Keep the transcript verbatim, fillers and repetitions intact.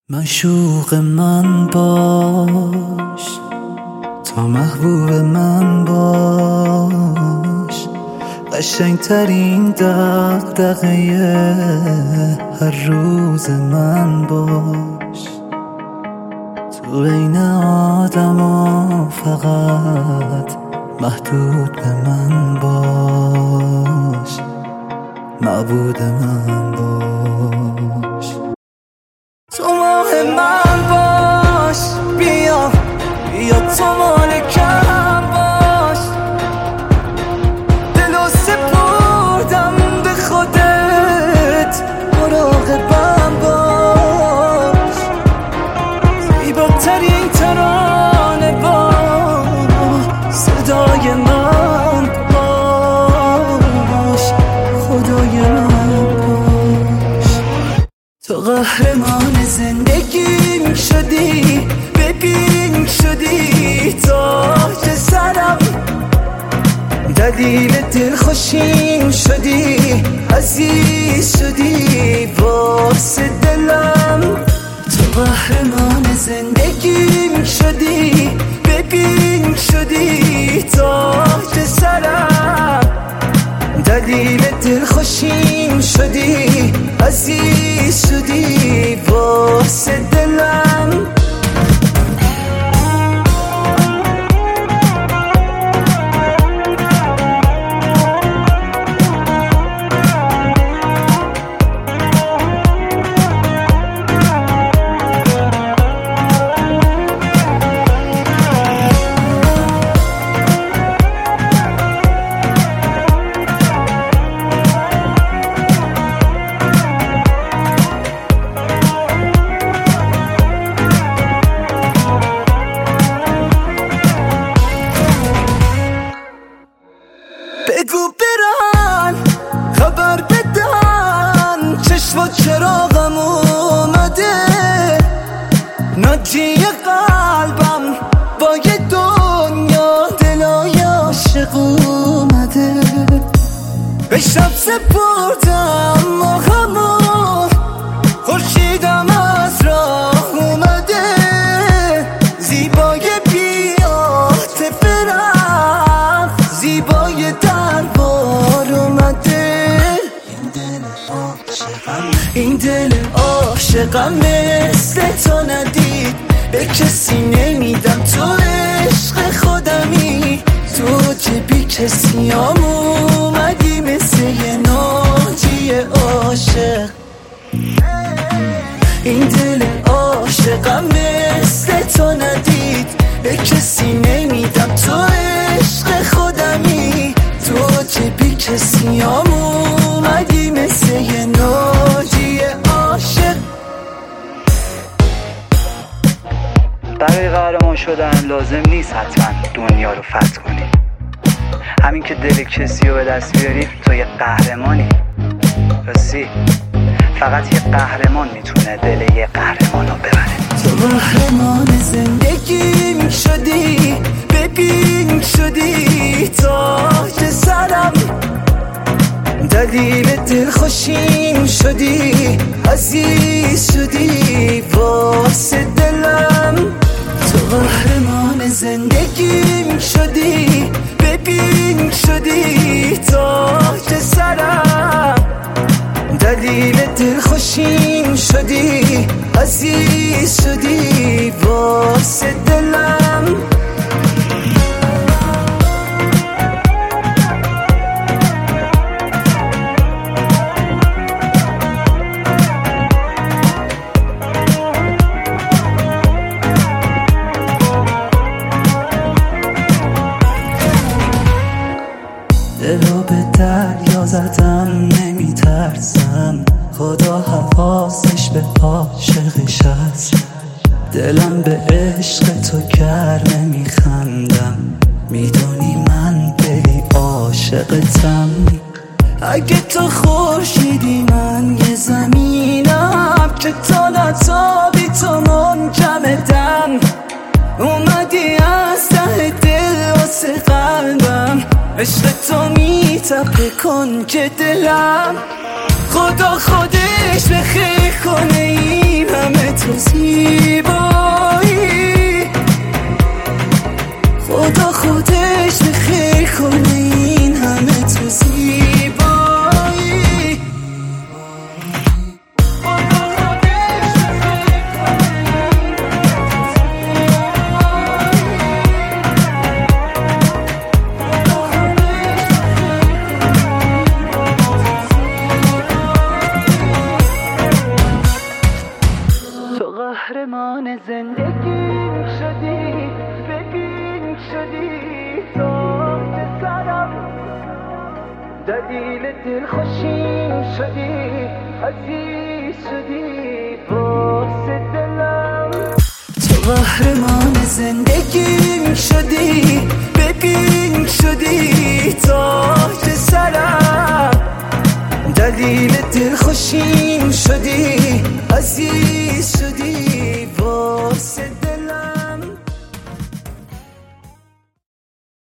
معشوق من باش، تا محبوب من باش، قشنگترین دغدغه هر روز من باش. تو بین آدما فقط محدود به من باش، معبود من باش. تو ماه من باش، بیا بیا تو مالکم باش، دلو سپردم به خودت، مراقبم باش. زیباترین ترانه با صدای من باش، خدای من باش. تو قهرمان زندگیم شدی، ببین شدی تاج سرم، دلیل دلخوشیم شدی، عزیز شدی واسه دلم. تو قهرمان زندگیم شدی، ببین شدی تاج سرم، دلیل دلخوشیم شدی، عزیز شدی واسه دلم. بگو برن خبر بدن، چشم و چراغم اومده، ناجی قلبم با یه دنیا دلای عاشق اومده. به شب سپردم ماهمو، خورشیدم از راه اومده، زیبای بی‌عاطفه رفت، زیبای دربار اومده. این دل عاشقم مثل تو ندید، به کسی نمیدم، تو عشق خودمی، تو چه بی کسی هم اومدی مثل یه ناجی عاشق. این دل عاشقم مثل تو ندید، به کسی نمیدم، تو عشق خودمی، تو چه بی کسی هم اومدی مثل یه ناجی عاشق. برای قهرمان شدن لازم نیست حتما دنیا رو فتح کنی، همین که دل کسی رو به دست بیاری تو یه قهرمانی. راستی فقط یه قهرمان میتونه دل یه قهرمان رو ببره. تو قهرمان زندگیم شدی، ببین شدی تاج سرم، دلیل دلخوشیم شدی، عزیز شدی واسه دلم. تو قهرمان زندگیم شدی، ببین شدی تاج سرم، دلیل دلخوشیم شدی، عزیز شدی واسه دلم. دلو به دریا زدم نمیترسم، خدا حواسش به عاشقش هست. دلم به عشق تو گرمه میخندم، میدونی من دلی عاشقتم. اگه تو خورشیدی من یه زمینم، که تا نتابی تو منجمدم. اومدی از ته دل واسه قلبم، عشق تو میتپه کنج دلم. خدا خودش به خیر کنه این همه توضیح قهرمان زندگیم شدی، ببین شدی تاج سرم، دلیل دلخوشیم شدی، عزیز شدی واسه دلم. تو قهرمان زندگیم شدی، ببین شدی تاج سرم، دلیل دلخوشیم شدی، عزیز شدی